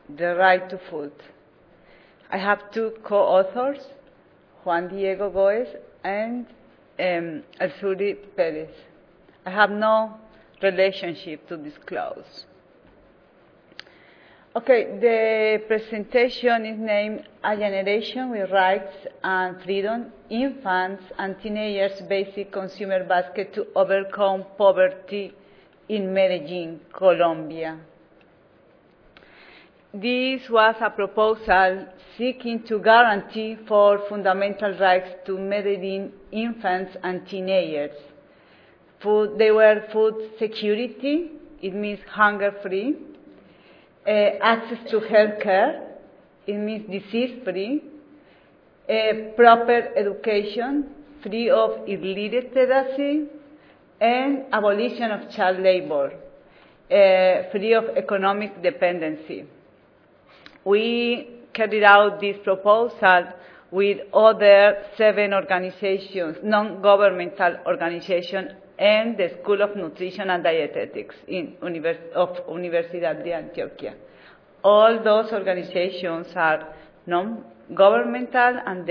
the right to food. I have two co-authors, Juan Diego Goes and Alzuri Perez. I have no relationship to disclose. Okay, the presentation is named A Generation with Rights and Freedom, Infants and Teenagers' Basic Consumer Basket to Overcome Poverty in Medellin, Colombia. This was a proposal seeking to guarantee for fundamental rights to Medellin infants and teenagers. They were food security, it means hunger-free, access to health care, it means disease-free, proper education, free of illiteracy, and abolition of child labor, free of economic dependency. We carried out this proposal with other 7 organizations, non-governmental organizations, and the School of Nutrition and Dietetics of Universidad de Antioquia. All those organizations are non-governmental, and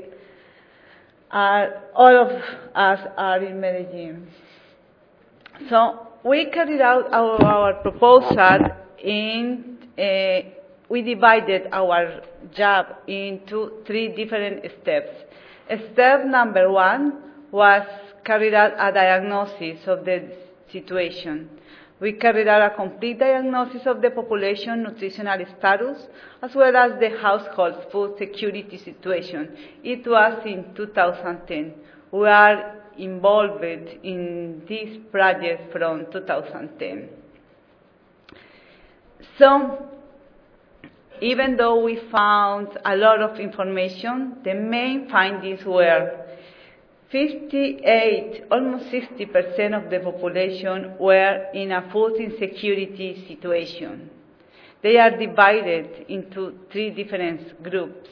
all of us are in Medellin. So we carried out our proposal we divided our job into 3 different steps. Step number 1 was carried out a diagnosis of the situation. We carried out a complete diagnosis of the population nutritional status, as well as the household food security situation. It was in 2010. We are involved in this project from 2010. So, even though we found a lot of information, the main findings were 58, almost 60% of the population were in a food insecurity situation. They are divided into 3 different groups.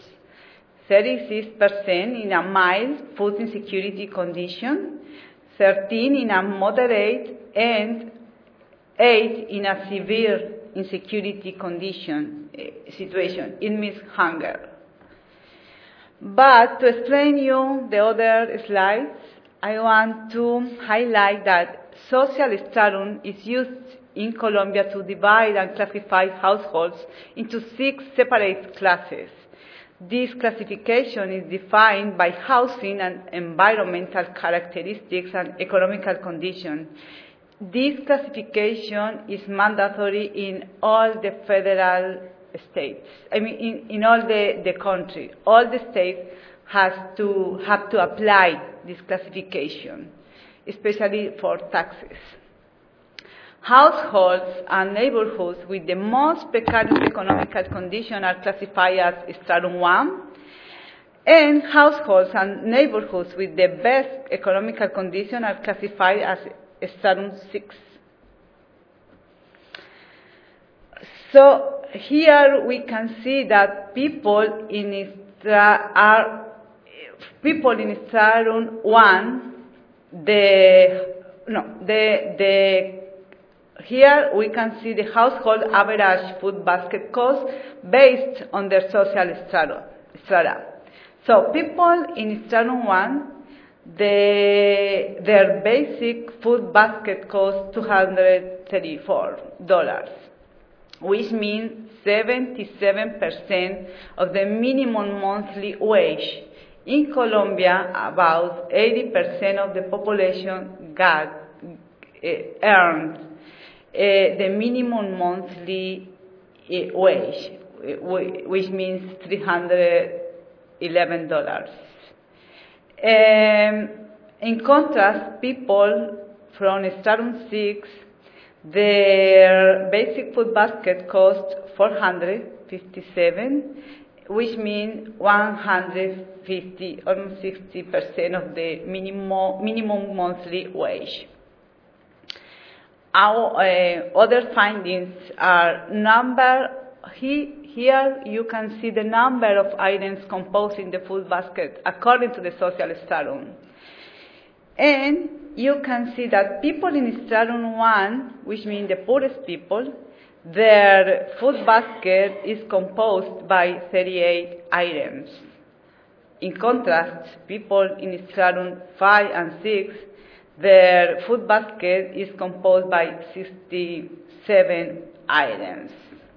36% in a mild food insecurity condition, 13 in a moderate, and 8 in a severe insecurity situation. It means hunger. But to explain you the other slides, I want to highlight that social stratum is used in Colombia to divide and classify households into 6 separate classes. This classification is defined by housing and environmental characteristics and economical conditions. This classification is mandatory in all the federal states. In all the country. All the states have to apply this classification, especially for taxes. Households and neighborhoods with the most precarious economical condition are classified as Stratum 1, and households and neighborhoods with the best economical condition are classified as Stratum 6. So here we can see that people in Stratum 1, here we can see the household average food basket cost based on their social strata. So people in Stratum 1, their basic food basket costs $234, which means 77% of the minimum monthly wage. In Colombia, about 80% of the population earned the minimum monthly wage, which means $311. In contrast, people from Stratum 6, their basic food basket cost $457, which means 150, almost 60% of the minimum monthly wage. Our other findings are here you can see the number of items composing the food basket according to the social stratum. And you can see that people in Stratum 1, which means the poorest people, their food basket is composed by 38 items. In contrast, people in stratum 5 and 6, their food basket is composed by 67 items.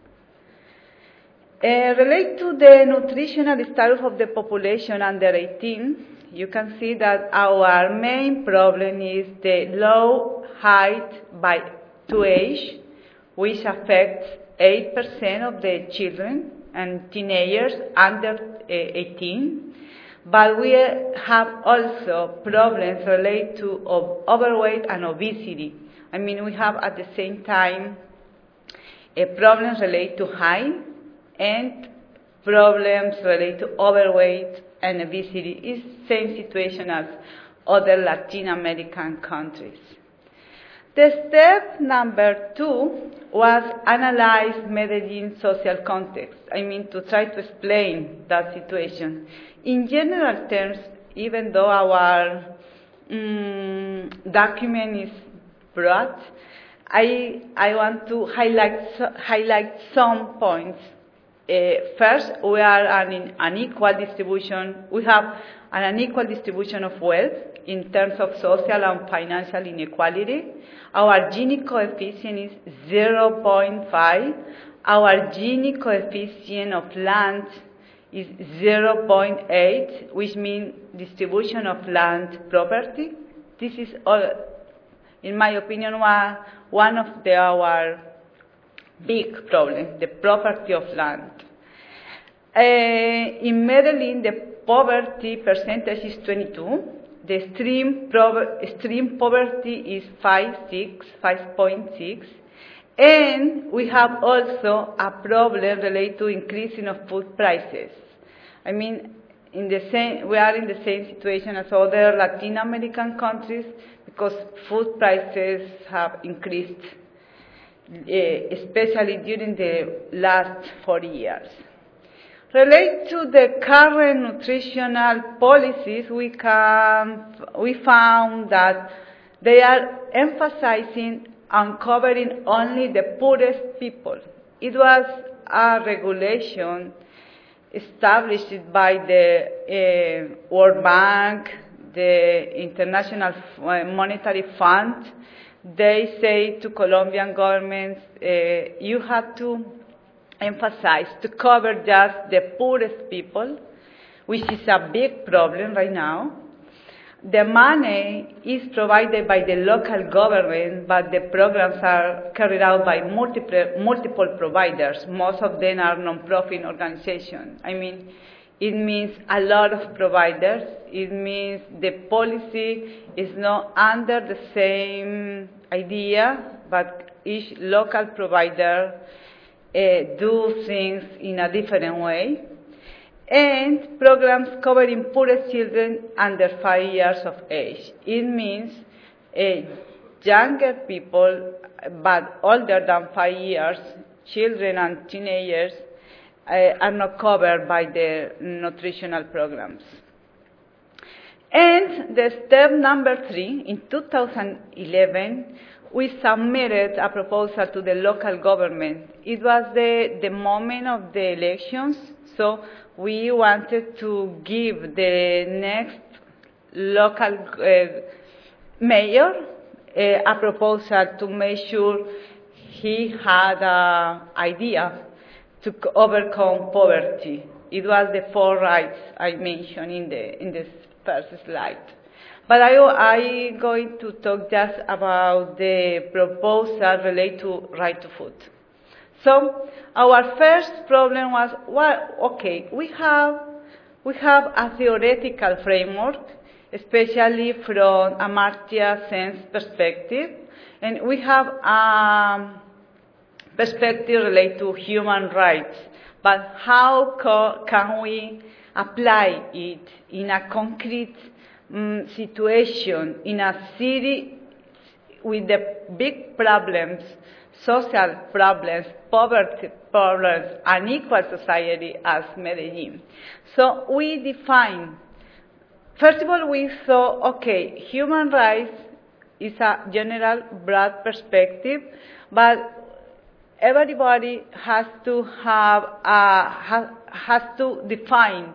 Related to the nutritional status of the population under 18, you can see that our main problem is the low height to age, which affects 8% of the children and teenagers under 18. But we have also problems related to overweight and obesity. I mean, we have at the same time problems related to height and problems related to overweight and obesity. It's the same situation as other Latin American countries. The step number 2 was analyze Medellin social context. I mean, to try to explain that situation. In general terms, even though our document is broad, I want to highlight some points. First, we are an unequal distribution. We have an unequal distribution of wealth in terms of social and financial inequality. Our Gini coefficient is 0.5. Our Gini coefficient of land is 0.8, which means distribution of land property. This is, in my opinion, one of our big problems, the property of land. In Medellin, the poverty percentage is 22. The extreme poverty is 5.6. And we have also a problem related to increasing of food prices. I mean, we are in the same situation as other Latin American countries because food prices have increased, especially during the last 40 years. Related to the current nutritional policies, we found that they are emphasizing on covering only the poorest people. It was a regulation established by the World Bank, the International Monetary Fund. They say to Colombian governments, you have to emphasize to cover just the poorest people, which is a big problem right now. The money is provided by the local government, but the programs are carried out by multiple providers. Most of them are non-profit organizations. I mean, it means a lot of providers. It means the policy is not under the same idea, but each local provider do things in a different way. And programs covering poorest children under 5 years of age. It means younger people, but older than 5 years, children and teenagers, are not covered by the nutritional programs. And the step number 3, in 2011, we submitted a proposal to the local government. It was the moment of the elections, so we wanted to give the next local mayor a proposal to make sure he had an idea to overcome poverty. It was the 4 rights I mentioned in this first slide. But I'm going to talk just about the proposal related to right to food. So our first problem was, we have a theoretical framework, especially from Amartya Sen's perspective, and we have a perspective related to human rights. But how can we apply it in a concrete situation, in a city with the big problems, social problems, poverty problems, unequal society as Medellin? So we define, first of all, we thought, human rights is a general broad perspective, but everybody has to have has to define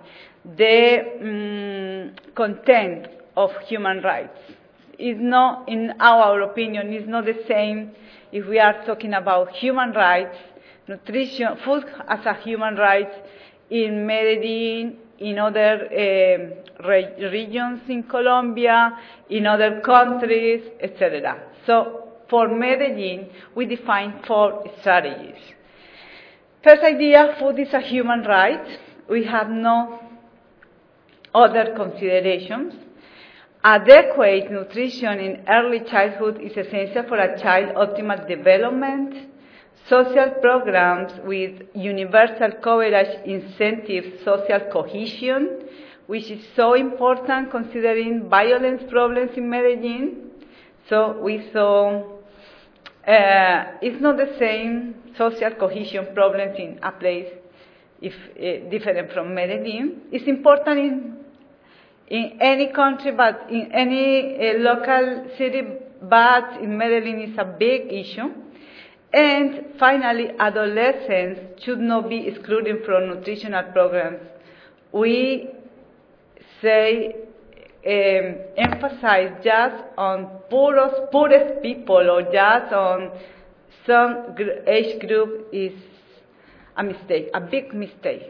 the content of human rights. It's not, in our opinion, it's not the same if we are talking about human rights, nutrition, food as a human right in Medellin, in other regions in Colombia, in other countries, etc. So for Medellin, we define 4 strategies. First idea, food is a human right. We have no other considerations. Adequate nutrition in early childhood is essential for a child's optimal development. Social programs with universal coverage incentive social cohesion, which is so important considering violence problems in Medellin. So we saw it's not the same social cohesion problems in a place if different from Medellin. It's important in any country, but in any local city, but in Medellin is a big issue. And finally, adolescents should not be excluded from nutritional programs. We say emphasize just on poorest people or just on some age group is a mistake, a big mistake.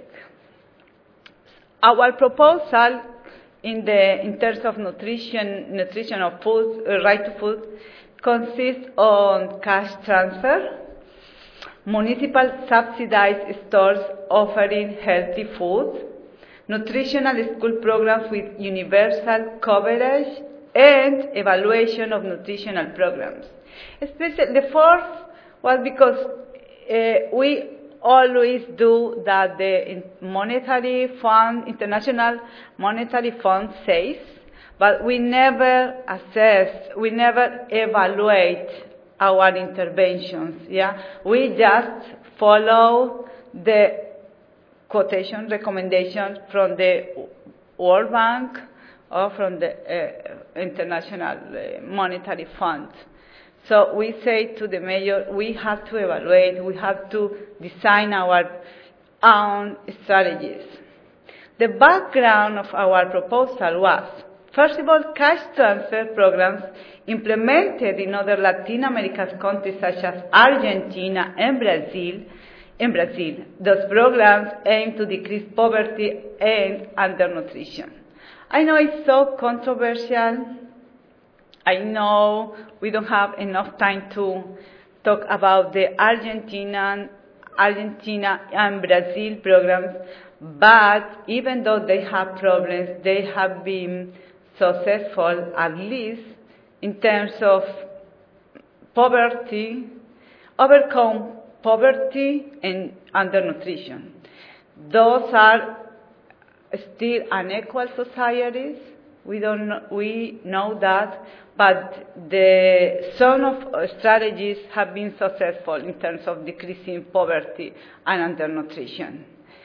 Our proposal in terms of nutrition of food, right to food, consists on cash transfer, municipal subsidized stores offering healthy food, nutritional school programs with universal coverage, and evaluation of nutritional programs. Especially the fourth was because we always do that the monetary fund, International Monetary Fund says, but we never assess, we never evaluate our interventions. Yeah, we just follow the quotation recommendations from the World Bank or from the International Monetary Fund. So we say to the mayor, we have to evaluate, we have to design our own strategies. The background of our proposal was, first of all, cash transfer programs implemented in other Latin American countries such as Argentina and Brazil. Those programs aim to decrease poverty and undernutrition. I know it's so controversial. I know we don't have enough time to talk about the Argentina and Brazil programs, but even though they have problems, they have been successful, at least in terms of poverty, overcome poverty and undernutrition. Those are still unequal societies. We know that, but some of strategies have been successful in terms of decreasing poverty and undernutrition.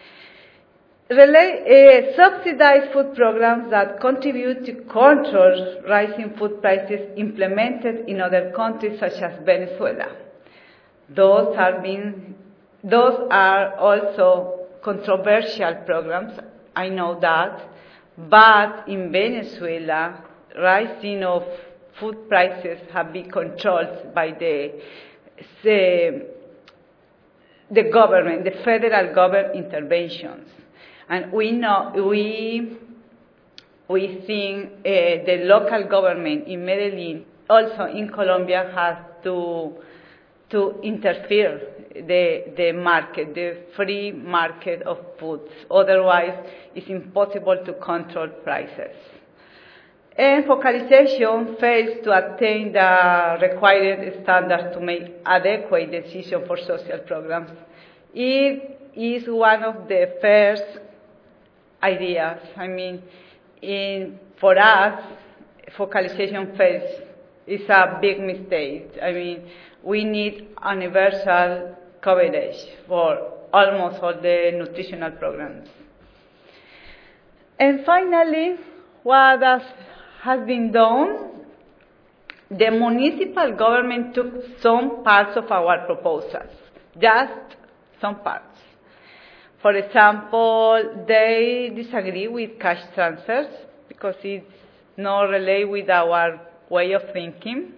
Subsidized food programs that contribute to control rising food prices implemented in other countries such as Venezuela. Those are also controversial programs, I know that, but in Venezuela, rising of food prices have been controlled by the government, the federal government interventions. And we think the local government in Medellin, also in Colombia, has to interfere the market, the free market of foods. Otherwise, it's impossible to control prices. And focalization fails to attain the required standards to make adequate decisions for social programs. It is one of the first ideas. I mean, for us, focalization fails. It's a big mistake. I mean, we need universal coverage for almost all the nutritional programs. And finally, what has been done, the municipal government took some parts of our proposals, just some parts. For example, they disagree with cash transfers because it's not related with our way of thinking.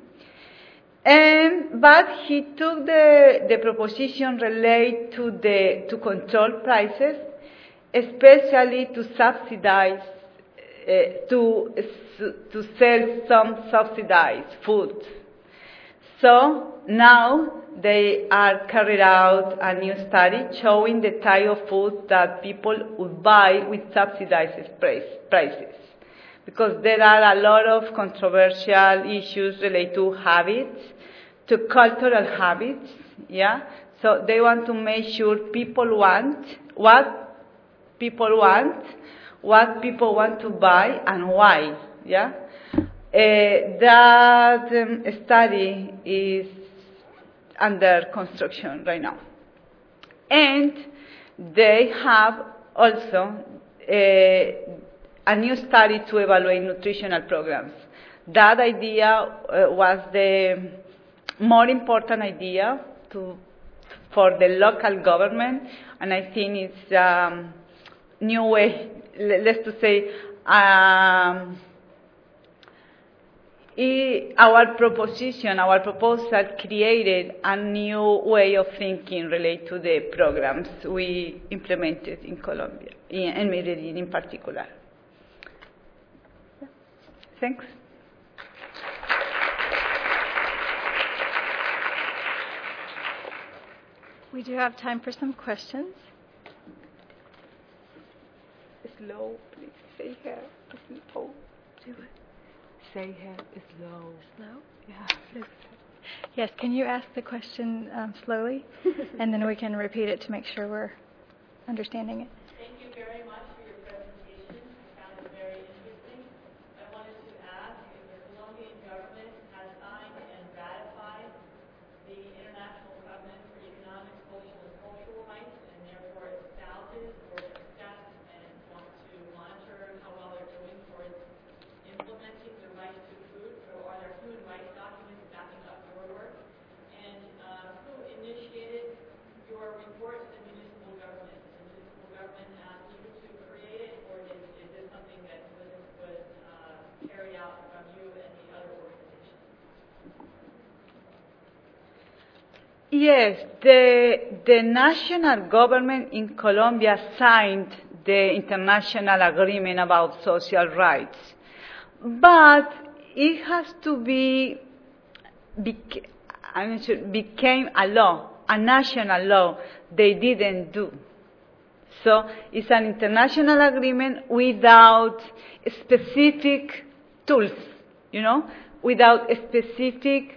But he took the proposition related to control prices, especially to subsidize, to sell some subsidized food. So now they are carried out a new study showing the type of food that people would buy with subsidized prices. Because there are a lot of controversial issues related to habits, to cultural habits, yeah? So they want to make sure people want what people want to buy, and why, yeah? That study is under construction right now. And they have also a new study to evaluate nutritional programs. That idea was the more important idea for the local government, and I think it's a new way, let's to say, our proposal created a new way of thinking related to the programs we implemented in Colombia, in Medellin in particular. Thanks. We do have time for some questions. Slow, please. Say here. Slow. Do it. Say here. Slow. Slow? Yeah. Yes, can you ask the question slowly? And then we can repeat it to make sure we're understanding it. Thank you very much for your presentation. I found it very interesting. I wanted to ask if the Colombian government has signed and ratified the International Covenant for Economic, Social, and Cultural Rights, and therefore espouses or accepts and wants to monitor how well they're doing towards implementing the right to food. So are there human rights documents backing up your work? And who initiated your report to the municipal government? Did the municipal government ask you to create it, or is this something that was carried out from you and the other organizations? Yes, the national government in Colombia signed the international agreement about social rights, but it has to became a law, a national law. They didn't do. So it's an international agreement without specific tools, without specific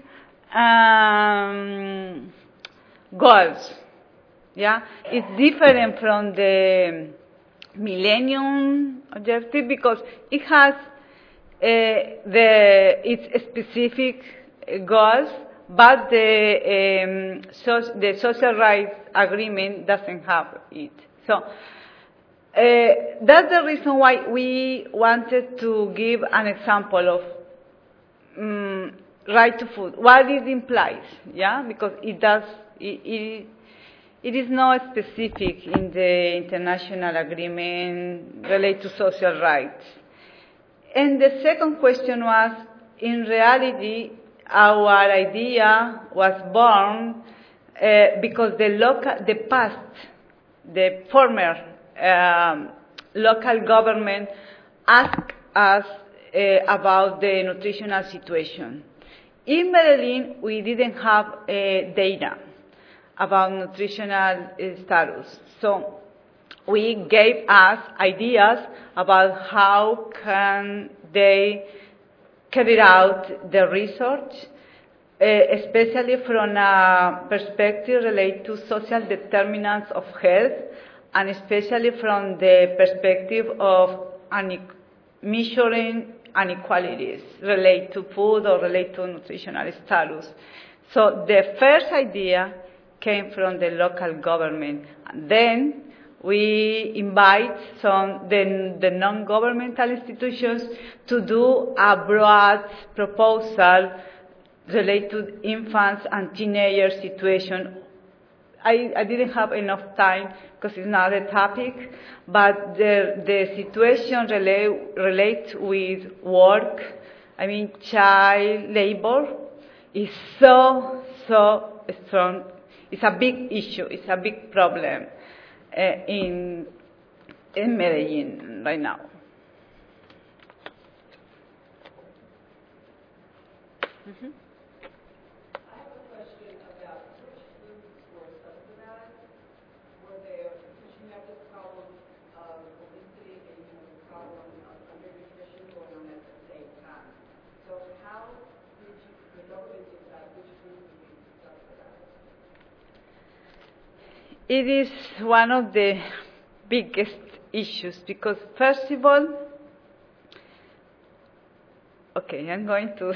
goals. Yeah, it's different from the Millennium Objective because it has its specific goals, but the social rights agreement doesn't have it. So that's the reason why we wanted to give an example of right to food, what it implies, yeah, because it is not specific in the international agreement related to social rights. And the second question was, in reality, our idea was born because the former local government asked us about the nutritional situation. In Medellin, we didn't have data about nutritional status. So we gave us ideas about how can they carry out the research, especially from a perspective related to social determinants of health, and especially from the perspective of measuring inequalities related to food or related to nutritional status. So the first idea came from the local government. And then we invite the non-governmental institutions to do a broad proposal related to infants and teenagers situation I didn't have enough time because it's not a topic, but the situation relates with work. I mean, child labor is so strong. It's a big issue. It's a big problem in Medellin right now. Mm-hmm. I have a question about which foods were subsidized. Were there, because you have this problem of obesity and you have the problem of undernutrition going on at the same time. So how did the government decide which foods would be subsidized? It is one of the biggest issues because, first of all, okay, I'm going to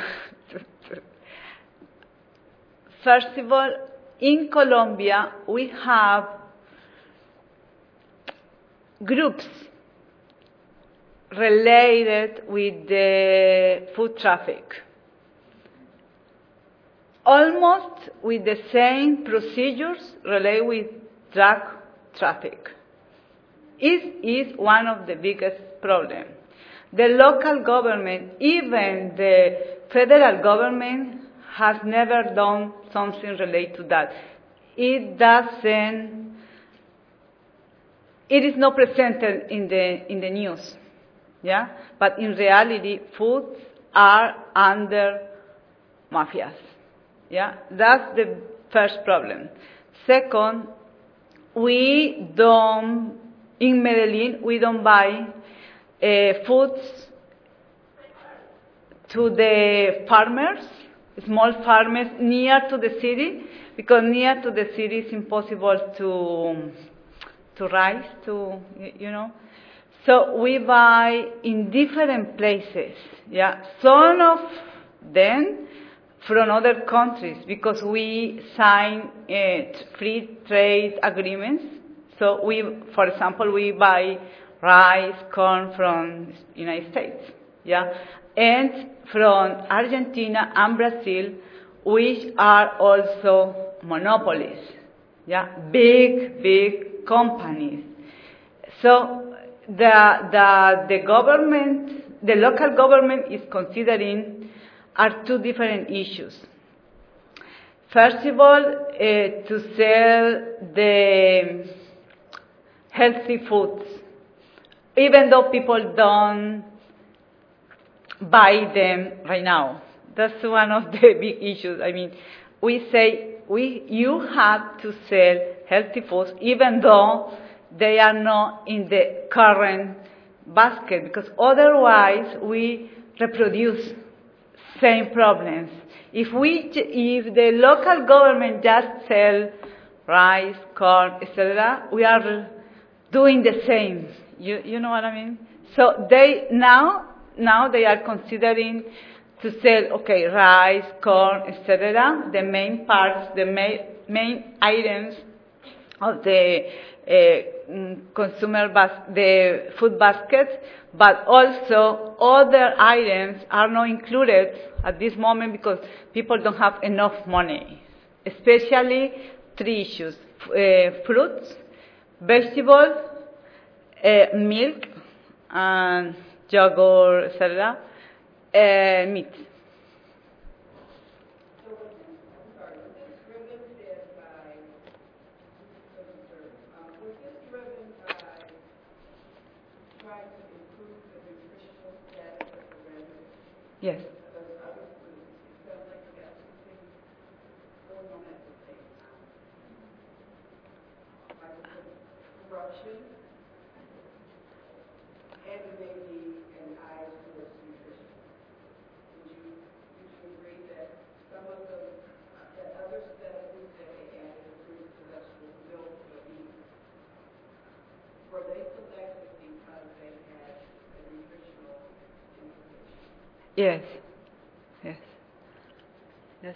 first of all, in Colombia, we have groups related with the food traffic, almost with the same procedures related with drug traffic. It is one of the biggest problems. The local government, even the federal government, has never done something related to that. It is not presented in the news, yeah? But in reality, foods are under mafias, yeah? That's the first problem. Second, in Medellin, we don't buy foods to the farmers, small farmers near to the city, because near to the city it's impossible to rise, So we buy in different places, yeah. Some of them from other countries, because we sign free trade agreements. So for example, we buy rice, corn from United States, yeah, and from Argentina and Brazil, which are also monopolies, yeah, big companies. So the government, the local government is considering are two different issues. First of all, to sell the healthy foods, even though people don't buy them right now. That's one of the big issues. I mean, we say you have to sell healthy foods even though they are not in the current basket, because otherwise we reproduce same problems. If the local government just sell rice, corn, etc., we are doing the same. You know what I mean? So they now they are considering to sell, rice, corn, etc., the main parts, the main items of the the food basket, but also other items are not included at this moment because people don't have enough money. Especially three issues: fruits, vegetables, milk, and yogurt, etc., meat. Yes. Corruption and maybe an eye towards nutrition. Would you agree that some of that other set of foods that they added, fruits, vegetables, milk, meat, were they selected because they had a nutritional implication? Yes. Yes. Yes.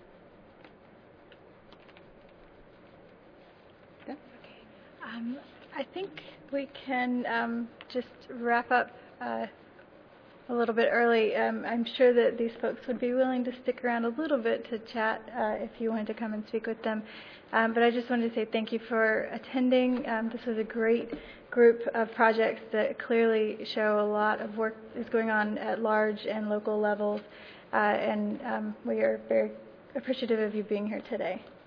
Yeah. I think we can just wrap up a little bit early. I'm sure that these folks would be willing to stick around a little bit to chat if you wanted to come and speak with them. But I just wanted to say thank you for attending. This was a great group of projects that clearly show a lot of work is going on at large and local levels. And we are very appreciative of you being here today.